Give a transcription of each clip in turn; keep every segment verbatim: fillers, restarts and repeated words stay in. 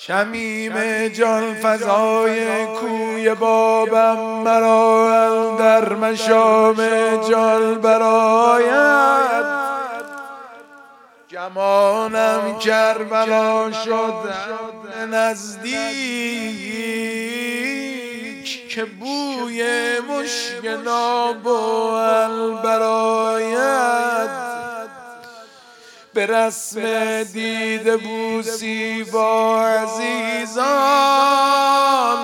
شمیم جان فضای کوی بابم مرا در مشام جان برآید، گمانم کربلا شد نزدیک که بوی مشک نابوال برآید. به رسم دیده بوسی با عزیزان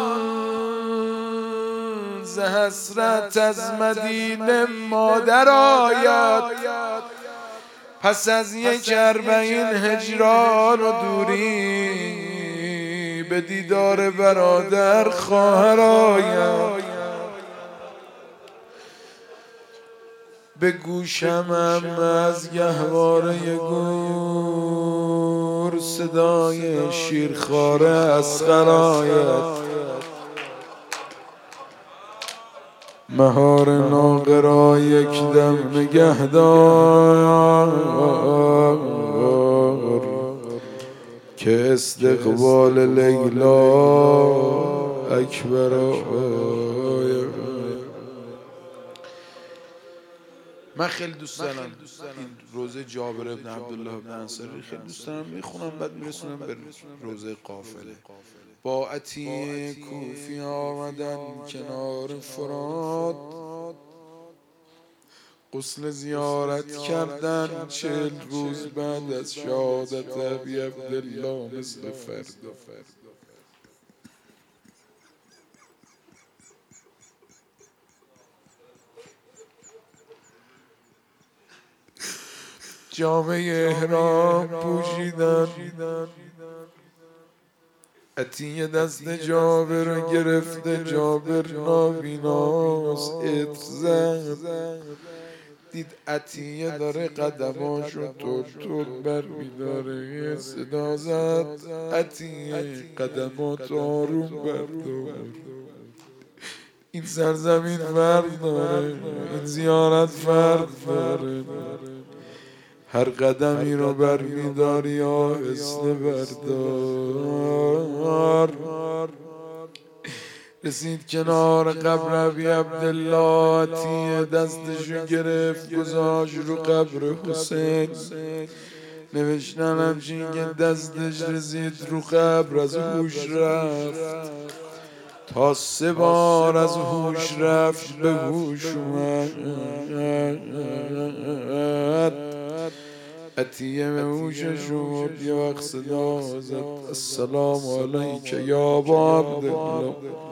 ز حسرت از مدینه مادر آید. پس از یک اربعین هجران و دوری به دیدار برادر خواهر آید. به گوشم از گهواره گور صدای شیرخواره اصغر آید. مهار ناقه را یک دم نگهدار که استقبال لیلا اکبر آید. من خیلی دوست دارم این روزه جابر ابن عبدالله ابن انصاری خیلی دوست دارم میخونم، بعد میرسونم به روزه قافله. با عطیه کوفی آمدن کنار فرات، غسل زیارت کردن چهل روز بعد از شهادت ابی عبدالله مثل فردا. جامعه احرام پوشیدن، عطیه دست جابر رو گرفته، جابر نابیناست عطر زد، دید عطیه داره قدماشو تول تول بر میداره، صدا زد عطیه قدمات آروم بردار. این سرزمین فرق داره، این زیارت فرق داره، هر قدمی رو بر میداری آهسته بردار. رسید کنار قبر ابی عبدالله، عطیه دستشو گرفت گذاشت رو قبر حسین. نوشتن همچین که دستش رسید رو قبر از هوش رفت، تا سه بار از هوش رفت به هوش اومد. عطیه به هوشش اومد، یه وقت صدا زد السلام علیک یا ابا عبدالله.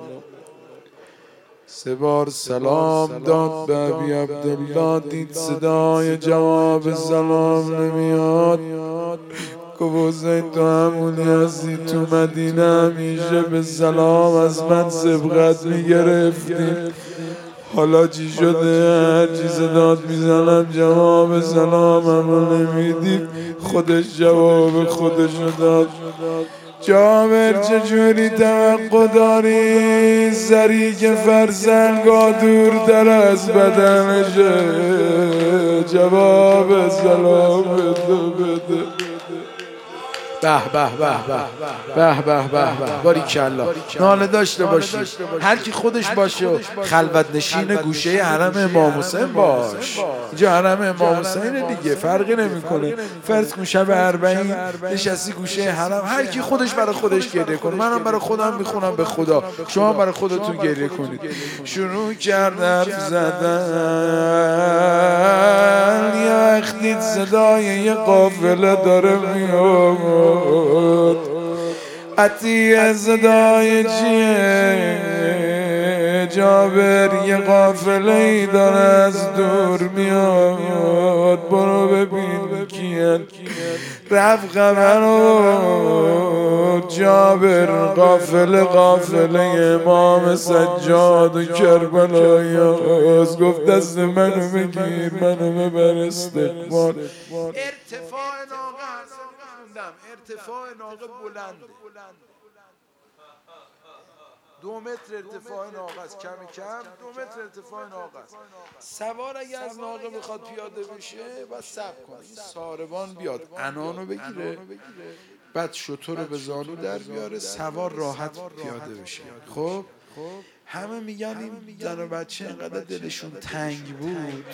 سه بار سلام داد به ابی عبدالله، دید صدای جواب سلام نمیاد. گفت حسین تو همونی هستی تو مدینه همیشه به سلام از من سبقت میگرفتی، حالا چی شده؟ هر چی صدات میزنم جواب سلامم رو نمیدی. خودش جواب خودشو داد. جابر چجوری توقع داری سری که فرسنگا دورتر از بدنشه جواب سلام بده بده. به به به به به به به به باریکلا. ناله داشته باشی، هر کی خودش باشه و خلوت نشین گوشه حرم امام حسین باش. اینجا حرم امام حسین دیگه، فرقی نمیکنه. فرض کن شب اربعین نشستی گوشه حرم، هر کی خودش برای خودش گریه کنه. منم برای خودم میخونم به خدا، شما برای خودتون گریه کنید. شروع کرد حرف زدن، یا اخدید صدای یه قافله داره میاد. عطیه صدای چیه؟ جابر یه قافله ای داره از دور میاد، برو ببین کیه. رفت خبرو جابر قافله قافله امام سجاد و کربلایی هست. گفت دست منو بگیر منو ببر استقبال. ارتفاع ناقه هست، ارتفاع ناقه بلنده، دو متر ارتفاع ناقه است، کم کم دو متر ارتفاع ناقه است. سوار اگه از ناقه بخواد پیاده بشه باید صبر کنه این ساربان بیاد عنانو بگیره، بعد شتر رو به زانو در بیاره، سوار راحت پیاده بشه. خب همه میگن این زن و بچه اینقدر دلشون تنگ بود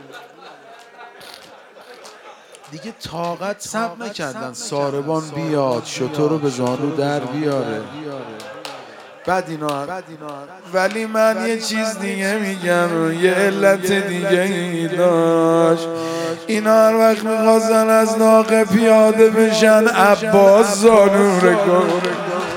دیگه طاقت صبر نکردن ساربان بیاد شتر رو به زانو در بیاره. بعد اینا ولی من یه چیز دیگه میگم، یه علت دیگه ای داشت. اینا هر وقت میخواستن از ناقه پیاده بشن عباس زانو رو گفت.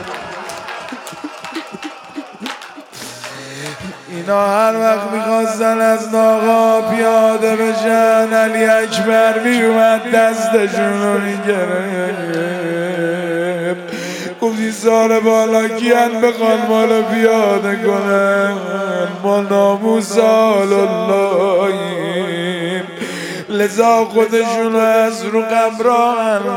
اینا هر وقت میخواستن از ناقه پیاده بشن علی اکبر میومد دستشون رو میگرفت. گفتی سال بالا کیان بخوان بالا پیاده کنن، ما ناموس آل اللهیم. لذا خودشون از رو قبرا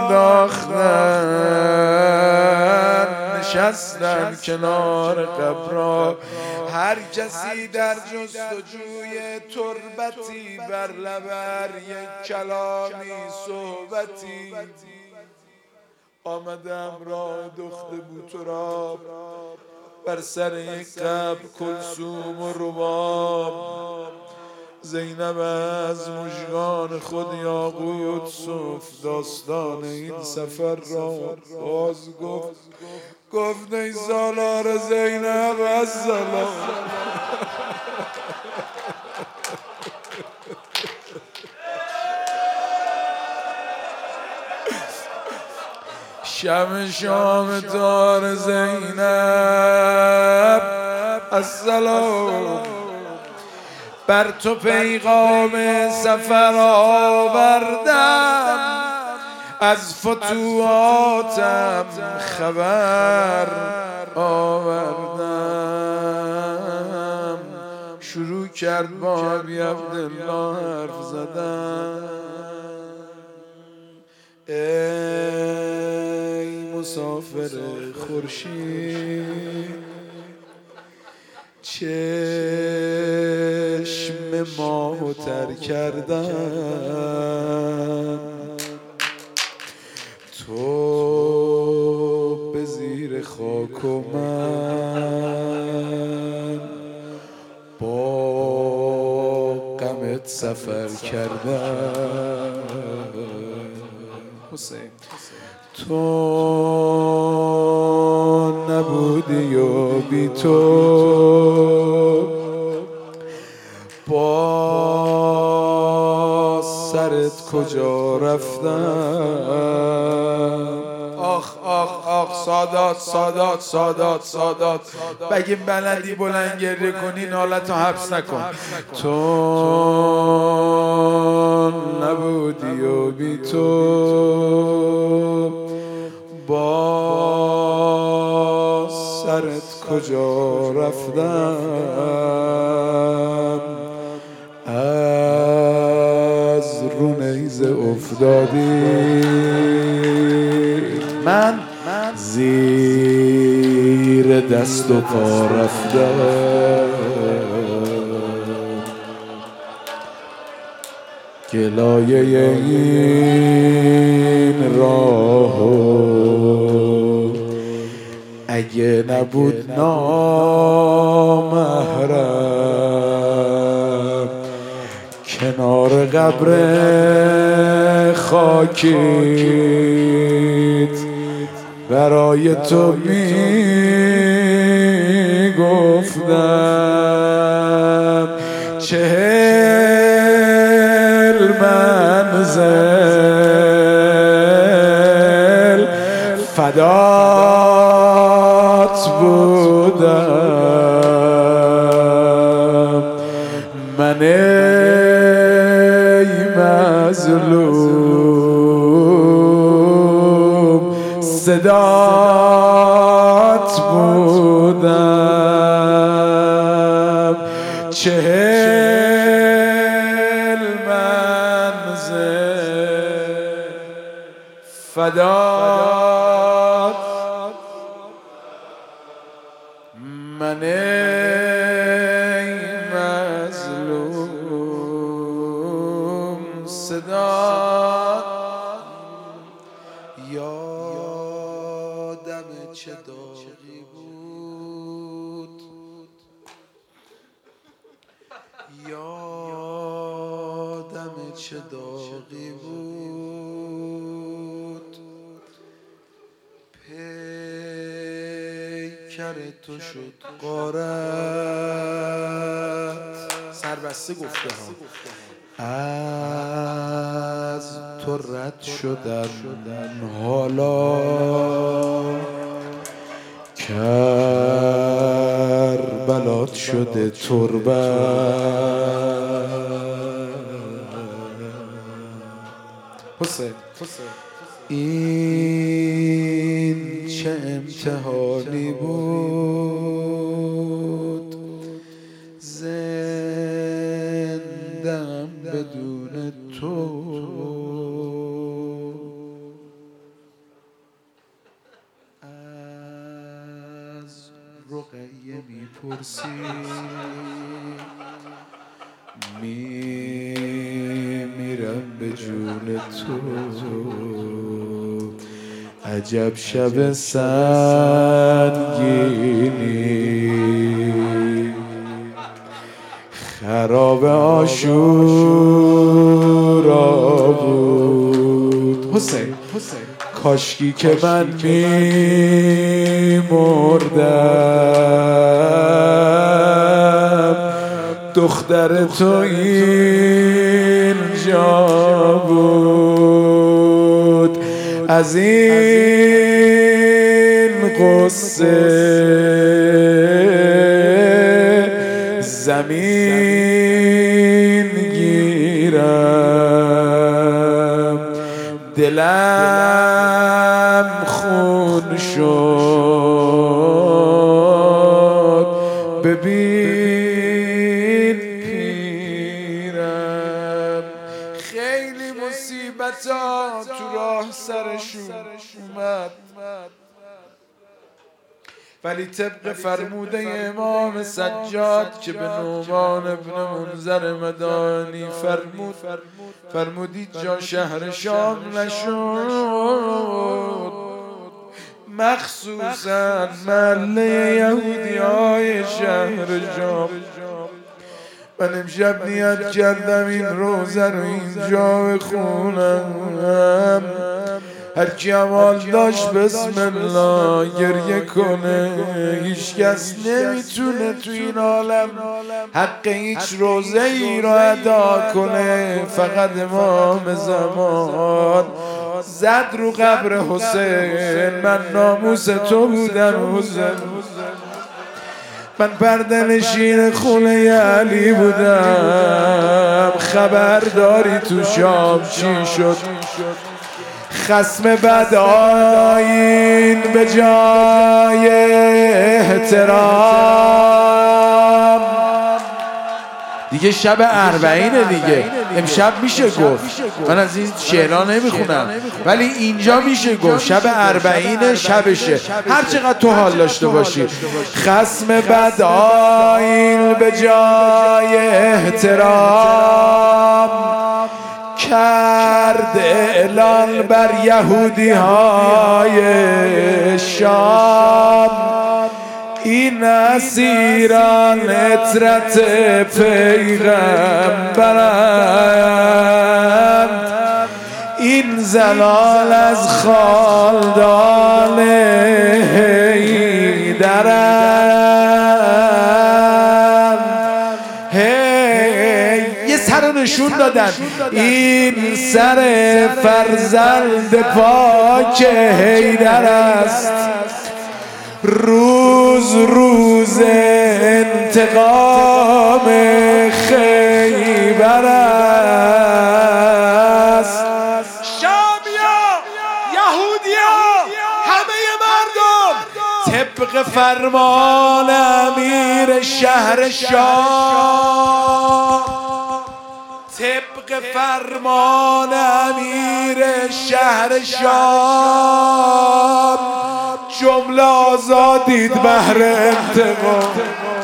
انداختن، نشستن کنار قبرا. هر کسی در جستجوی تربتی بر لبر یک کلامی صحبتی. آمدم راه دخت بوتراب بر سر یک قبر کلثوم و رباب. زینب از مژگان خود یاقوت سفت داستان این سفر را باز گفت. گفت ای سالار زینب از سلام. شم شام تار زینب السلام، بر تو پیغام سفر آوردم، از فتوحاتم خبر آوردم. شروع کرد با ابی عبدالله حرف زدن. ای مسافر خورشید، چشم ماهو تر کردن، تو به زیر خاک و من با غمت سفر کردن. حسین تو نبودی و بی تو با سرت کجا رفتم. آخ آخ آخ سادات سادات سادات سادات، بگه بلدی بلند گریه کنی نالتو حبس نکن. تو نبودی و بی تو با سرت کجا رفتم. از رو نیزه افتادی من زیر دست و پا رفتم. گلایه این راهو اگه نبود نامحرم، کنار قبر خاکیت برای تو می گفتم. چهل منزل فدات بودم من، ای مظلوم صدات بودم. چهل منزل فدات من، ای مظلوم صدات. یا داغی بود، یادم چه داغی بود، پیکر تو شد غارت. سربسته گفته ها از تو رد شدن حالا، کربلات شده تربت. حسین این چه امتحانی بود، زندم بدون تو. از رقیه میپرسی میمیرم به جون تو. عجب شب سنگینی، خراب عاشورا بود. حسین کاشکی که من میمردم، دختر تو اینجا بود. از این قصه زمین گیرم، دلم خون شد، ببین پیرم. خیلی مصیبتا تو راه سرشون اومد، ولی طبق فرموده امام سجاد که به نعمان ابن منذر مدانی فرمود، فرمودید جا شهر شام نشد، مخصوصا محله یهودی های شهر شام. من امشب نیت کردم این روزه رو اینجا بخونم، هر کی امال داشت بسم الله گریه کنه. هیچ کس نمیتونه تو این عالم حق هیچ روزه ای رو ادا کنه، فقط امام زمان زد رو قبر حسین. من ناموس تو بودم حسین، من پرده نشین خونه علی بودم. خبر داری تو شام چی شد؟ خصم بد آیین به جای احترام. دیگه شب اربعینه دیگه، امشب میشه گفت. من از این شعرها نمیخونم ولی اینجا میشه گفت شب اربعینه، شبشه، هر چقدر تو حال داشته باشی. خصم بد آیین به جای احترام، کرد اعلان بر یهودی های شام. این اسیران عطرت پیغمبرند، این زلال از خالدان حیدرند. هی یه سر نشون دادن، این سر فرزند پاک حیدر است. روز روز انتقام خیبر است. شامیا، یهودیا، همه مردم طبق فرمان امیر شهر شام، طبق فرمان امیر شهر شام، جمله آزادید بهر انتقام.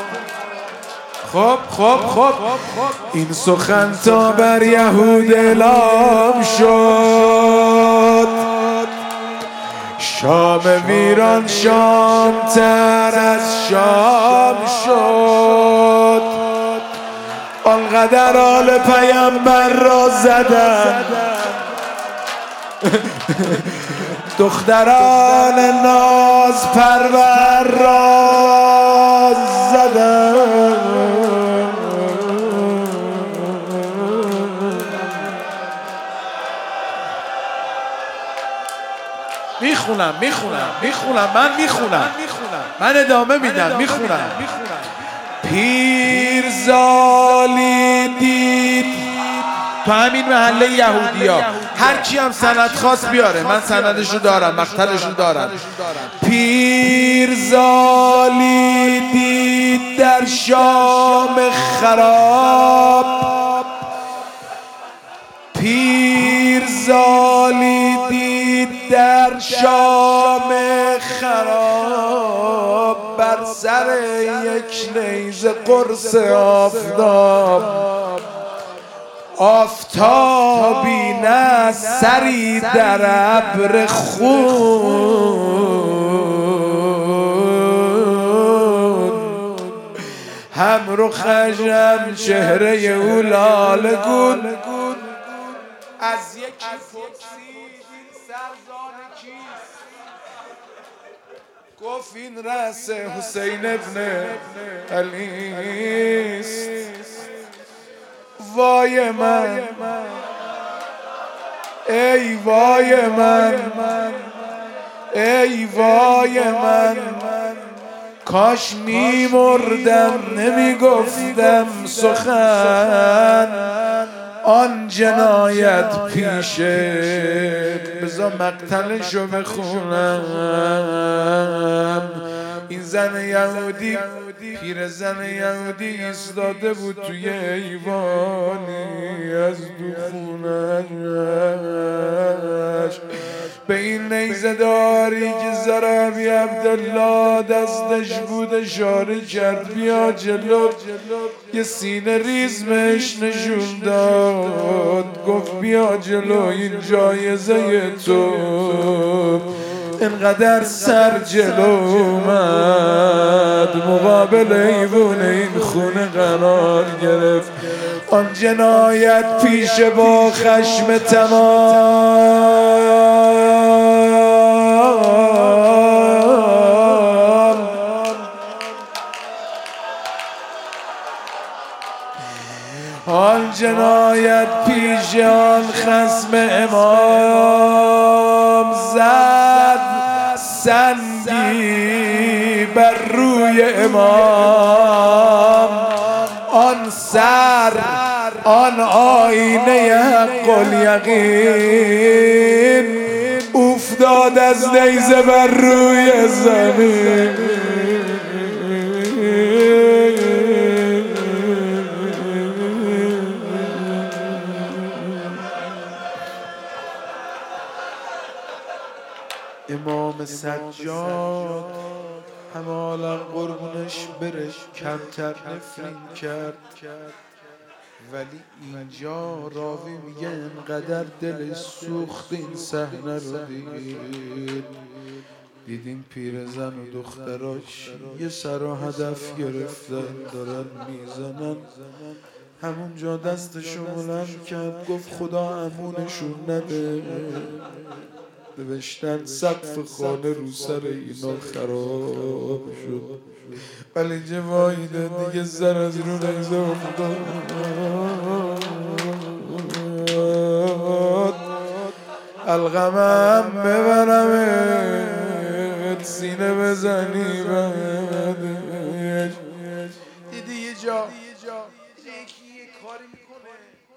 خب خب خب این سخن تا بر یهود اعلام شد، شام ویران شام تر از شام شد، آنقدر آل پیامبر را زدن، دختران ناز پرور را زدن. میخونم میخونم میخونم من میخونم من ادامه میدم میخونم. پیرزالی دید تو همین محله یهودی ها، هر کی هم سند خاص بیاره، من سندشو دارم، مقتلشو دارم. پیرزالی دید در شام خراب، پیرزالی دید در شام خراب، بر سر یک نیزه قرص آفتاب، آفتابی نه سری در ابر خون، هم رو خشم چهره او لاله گون. از یکی پرسید این سرزان کیست؟ گفت این رأس حسین ابن علیست. وای من ای وای من ای وای من، کاش می مردم نمی گفتم سخن، آن جنایت پیشه. بذار مقتلشو بخونم. این زن یهودی، پیر زن یهودی ایستاده بود توی ایوانی از دخونش، به این نیزه داری که زرابی عبدالله دستش بود اشاره کرد بیا جلو، یه سینه ریزمش نشون داد، گفت بیا جلو این جایزه تو. اینقدر سر جلو اومد، مقابل ایوون این خونه قرار گرفت، آن جنایت پیش با خشم تمام. آن جنایت پیش آن خصم امام زد سنگی بر روی امام، آن سر آن آینه حق الیقین افتاد از نیزه بر روی زمین. امام سجاد همالا قربونش بره کمتر نفرین کرد، ولی اینجا راوی میگه انقدر دلش سوخت این صحنه رو دید. دیدیم پیرزن و دختراش یه سر و هدف گرفتن دارن میزنن، همونجا دستشو بلند کرد گفت خدا امونشون نده. نوشتن سقف خانه رو سر اینا خراب شد، ولی جوایده دیگه سر از رو نیزه افتاد. القمم ببرمت سینه بزنی بعدش. دیدی یه جا یکی یه کاری میکنه،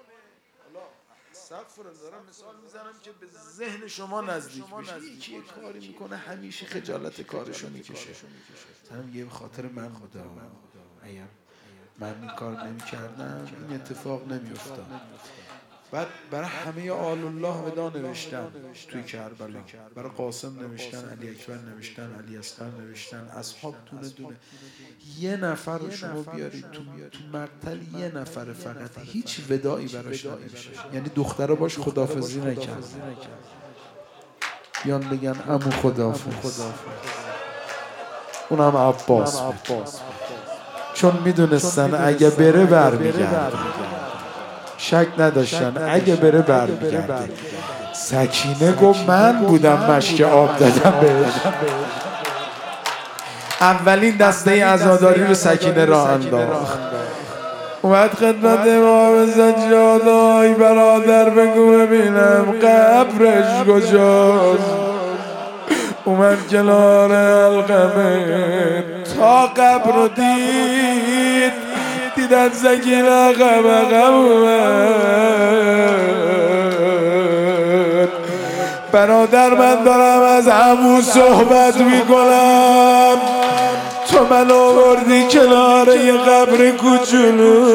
سقف رو دارم مثال میزنم که به ذهن شما نزدیک بشه، یکی یه کاری میکنه همیشه خجالت کارشو میکشه. مثلا یه خاطر من بوده، اگر من این کار نمیکردم این اتفاق نمیافتاد. بعد برای همه آل الله ودا نوشتن توی کربلا، برای قاسم نوشتن، علی اکبر نوشتن، علی اصغر نوشتن، اصحاب دونه دونه. یه نفر رو شما بیارید تو تو مقتل، یه نفر فقط هیچ وداعی براش نمیشه، یعنی دخترها باش خداحافظی نکرد. بیان بگن عمو خداحافظ. اونم عباس بود، چون میدونستن اگه بره برمیگرده، شک نداشتن اگه بره برمیگرده. سکینه گفت من بودم مشک آب دادم بهش. اولین دسته عزاداری رو سکینه راه انداخت. اومد خدمت امام سجاد، آی برادر بگو ببینم قبرش کجاست. اومد کنار القمه تا قبر رو دید، دیدن سکینه غم غم اومد. برادر من دارم از عمو صحبت میکنم، تو من آوردی کنار یه قبر کوچولو.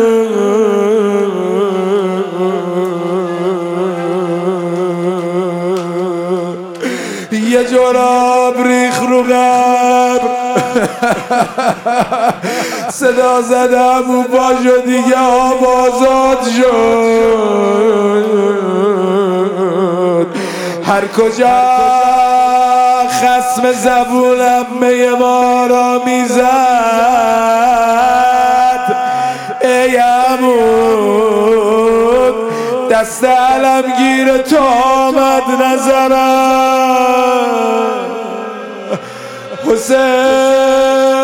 یه جراب ریخ رو قبر. صدا زدم و پاشو دیگه آب آزاد شد. هر کجا خصم زبونم می ما را میزد، ای عمود دست علمگیر تو آمد نظرم. حسین